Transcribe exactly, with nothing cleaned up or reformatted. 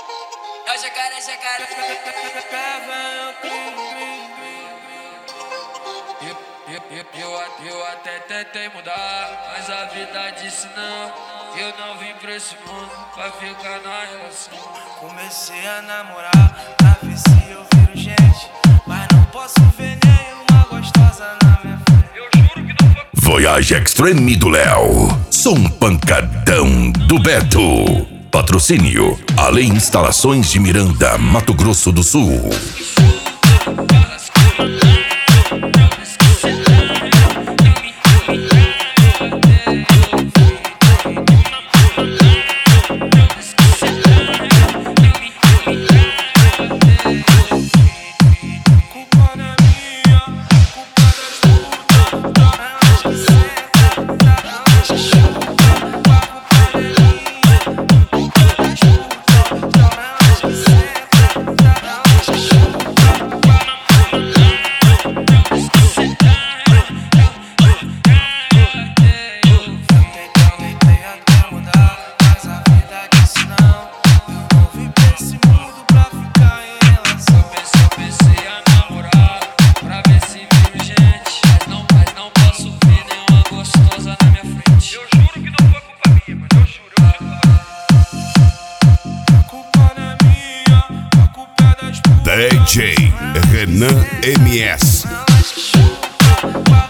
É o jacaré, jacaré. Eu, eu, eu, eu, eu até tentei mudar, mas a vida disse não. Eu não vim pra esse mundo pra ficar na relação. Comecei a namorar pra ver se eu viro gente, mas não posso ver nenhuma gostosa na minha frente. Eu juro que não foi. Voyage Extreme do Léo, som pancadão do Beto. Patrocínio Ale Instalações de Miranda, Mato Grosso do Sul. D J Renan M S.